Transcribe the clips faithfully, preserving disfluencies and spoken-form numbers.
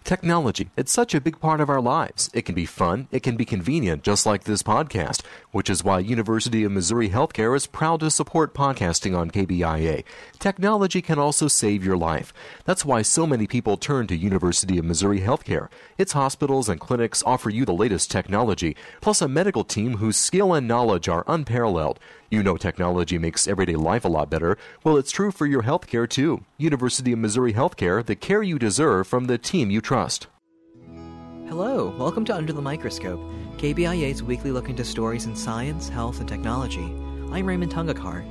Technology, it's such a big part of our lives. It can be fun, it can be convenient, just like this podcast, which is why University of Missouri Healthcare is proud to support podcasting on K B I A. Technology can also save your life. That's why so many people turn to University of Missouri Healthcare. Its hospitals and clinics offer you the latest technology, plus a medical team whose skill and knowledge are unparalleled. You know technology makes everyday life a lot better. Well, it's true for your healthcare, too. University of Missouri Healthcare, the care you deserve from the team you trust. Hello, welcome to Under the Microscope, K B I A's weekly look into stories in science, health, and technology. I'm Raymond Tungakar.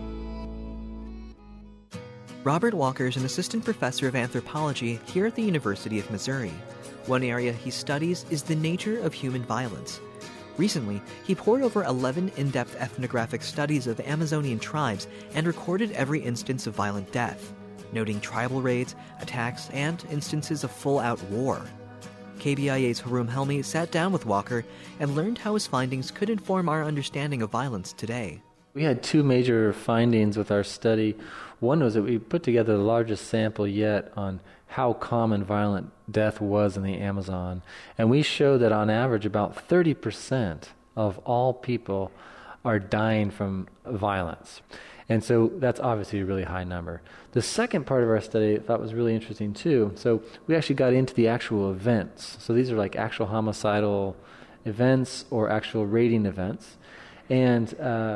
Robert Walker is an assistant professor of anthropology here at the University of Missouri. One area he studies is the nature of human violence. Recently, he pored over eleven in-depth ethnographic studies of Amazonian tribes and recorded every instance of violent death, noting tribal raids, attacks, and instances of full-out war. K B I A's Haroum Helmi sat down with Walker and learned how his findings could inform our understanding of violence today. We had two major findings with our study. One was that we put together the largest sample yet on how common violent death was in the Amazon. And we showed that on average about thirty percent of all people are dying from violence. And so that's obviously a really high number. The second part of our study I thought was really interesting too. So we actually got into the actual events. So these are like actual homicidal events or actual raiding events. And uh,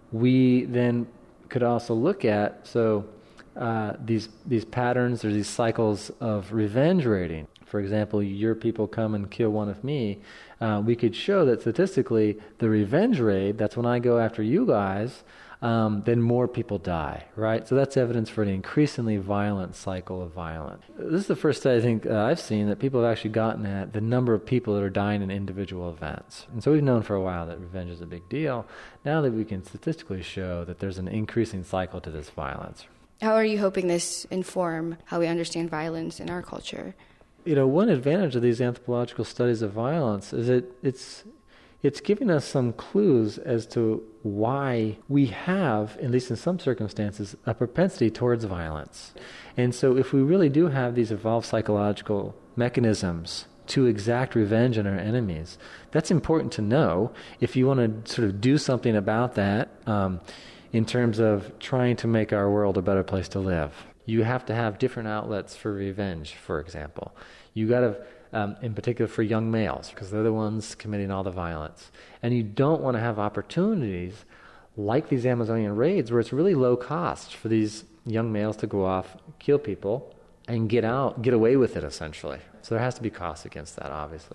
we then could also look at, so uh, these these patterns or these cycles of revenge raiding. For example, your people come and kill one of me. Uh, we could show that statistically the revenge raid, that's when I go after you guys, um, then more people die, right? So that's evidence for an increasingly violent cycle of violence. This is the first study I think uh, I've seen that people have actually gotten at the number of people that are dying in individual events. And so we've known for a while that revenge is a big deal. Now that we can statistically show that there's an increasing cycle to this violence. How are you hoping this inform how we understand violence in our culture? You know, one advantage of these anthropological studies of violence is that it's it's giving us some clues as to why we have, at least in some circumstances, a propensity towards violence. And so if we really do have these evolved psychological mechanisms to exact revenge on our enemies, that's important to know if you want to sort of do something about that um, in terms of trying to make our world a better place to live. You have to have different outlets for revenge, for example. You got to, um, in particular for young males, because they're the ones committing all the violence. And you don't want to have opportunities like these Amazonian raids where it's really low cost for these young males to go off, kill people, and get out, get away with it, essentially. So there has to be cost against that, obviously.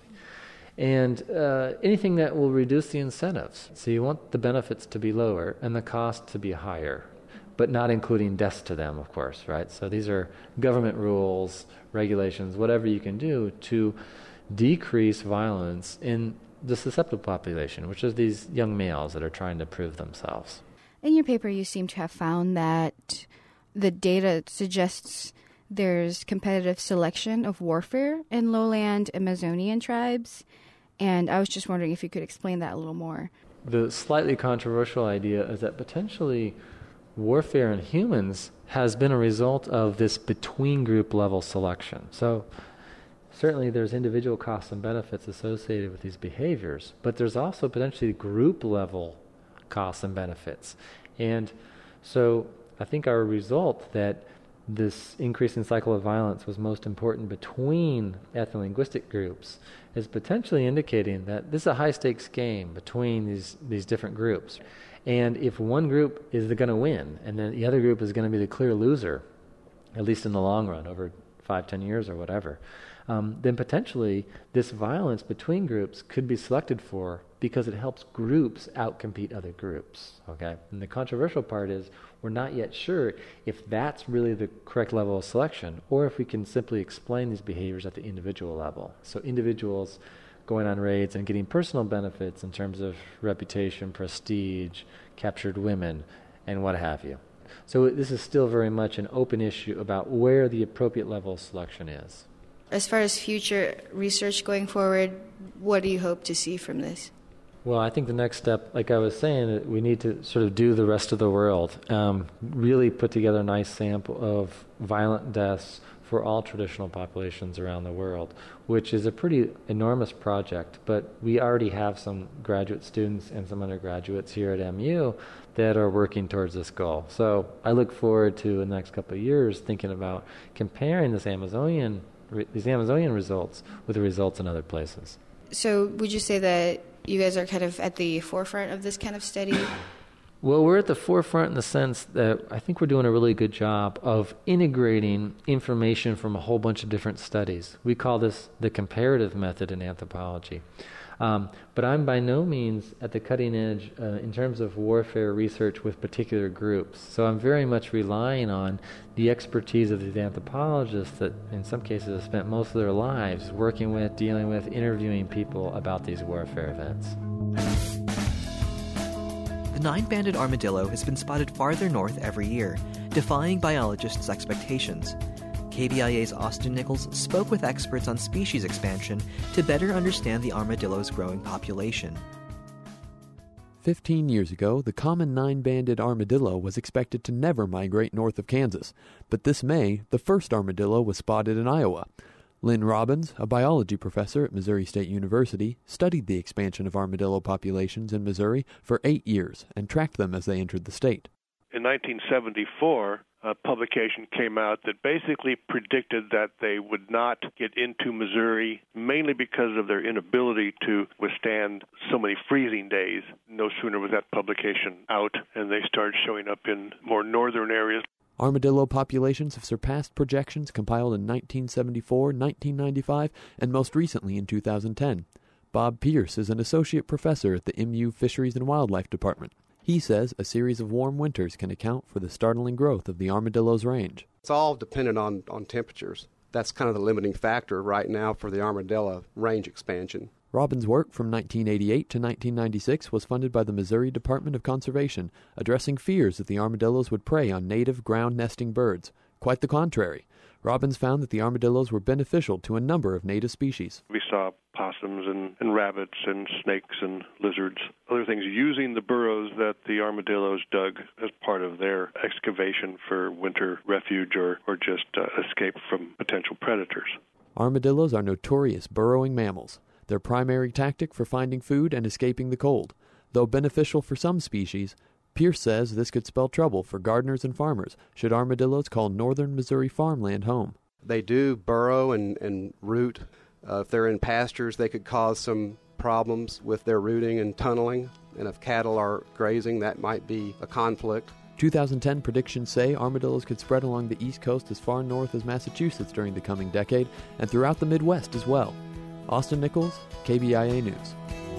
And uh, anything that will reduce the incentives. So you want the benefits to be lower and the cost to be higher, but not including deaths to them, of course, right? So these are government rules, regulations, whatever you can do to decrease violence in the susceptible population, which is these young males that are trying to prove themselves. In your paper, you seem to have found that the data suggests there's competitive selection of warfare in lowland Amazonian tribes, and I was just wondering if you could explain that a little more. The slightly controversial idea is that potentially warfare in humans has been a result of this between-group level selection. So certainly there's individual costs and benefits associated with these behaviors, but there's also potentially group-level costs and benefits. And so I think our result that this increasing cycle of violence was most important between ethno-linguistic groups is potentially indicating that this is a high-stakes game between these, these different groups. And if one group is going to win, and then the other group is going to be the clear loser, at least in the long run, over five, ten years or whatever, um, then potentially this violence between groups could be selected for because it helps groups outcompete other groups. Okay, and the controversial part is we're not yet sure if that's really the correct level of selection, or if we can simply explain these behaviors at the individual level. So individuals going on raids and getting personal benefits in terms of reputation, prestige, captured women, and what have you. So this is still very much an open issue about where the appropriate level of selection is. As far as future research going forward, what do you hope to see from this? Well, I think the next step, like I was saying, we need to sort of do the rest of the world, um, really put together a nice sample of violent deaths for all traditional populations around the world, which is a pretty enormous project. But we already have some graduate students and some undergraduates here at M U that are working towards this goal. So I look forward to the next couple of years thinking about comparing this Amazonian, these Amazonian results with the results in other places. So would you say that you guys are kind of at the forefront of this kind of study? Well, we're at the forefront in the sense that I think we're doing a really good job of integrating information from a whole bunch of different studies. We call this the comparative method in anthropology. Um, but I'm by no means at the cutting edge uh, in terms of warfare research with particular groups. So I'm very much relying on the expertise of these anthropologists that in some cases have spent most of their lives working with, dealing with, interviewing people about these warfare events. The nine-banded armadillo has been spotted farther north every year, defying biologists' expectations. K B I A's Austin Nichols spoke with experts on species expansion to better understand the armadillo's growing population. Fifteen years ago, the common nine-banded armadillo was expected to never migrate north of Kansas. But this May, the first armadillo was spotted in Iowa. Lynn Robbins, a biology professor at Missouri State University, studied the expansion of armadillo populations in Missouri for eight years and tracked them as they entered the state. In nineteen seventy-four, a publication came out that basically predicted that they would not get into Missouri, mainly because of their inability to withstand so many freezing days. No sooner was that publication out, and they started showing up in more northern areas. Armadillo populations have surpassed projections compiled in nineteen seventy-four, nineteen ninety-five, and most recently in two thousand ten. Bob Pierce is an associate professor at the M U Fisheries and Wildlife Department. He says a series of warm winters can account for the startling growth of the armadillo's range. It's all dependent on, on temperatures. That's kind of the limiting factor right now for the armadillo range expansion. Robbins' work from nineteen eighty-eight to nineteen ninety-six was funded by the Missouri Department of Conservation, addressing fears that the armadillos would prey on native ground-nesting birds. Quite the contrary. Robbins found that the armadillos were beneficial to a number of native species. We saw possums and, and rabbits and snakes and lizards, other things using the burrows that the armadillos dug as part of their excavation for winter refuge or, or just uh, escape from potential predators. Armadillos are notorious burrowing mammals, their primary tactic for finding food and escaping the cold. Though beneficial for some species, Pierce says this could spell trouble for gardeners and farmers should armadillos call northern Missouri farmland home. They do burrow and, and root. Uh, if they're in pastures, they could cause some problems with their rooting and tunneling. And if cattle are grazing, that might be a conflict. two thousand ten predictions say armadillos could spread along the East Coast as far north as Massachusetts during the coming decade and throughout the Midwest as well. Austin Nichols, K B I A News.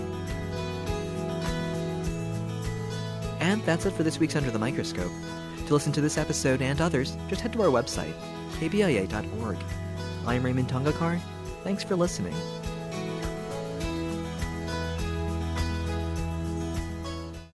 And that's it for this week's Under the Microscope. To listen to this episode and others, just head to our website, k b i a dot org. I'm Raymond Tungakar. Thanks for listening.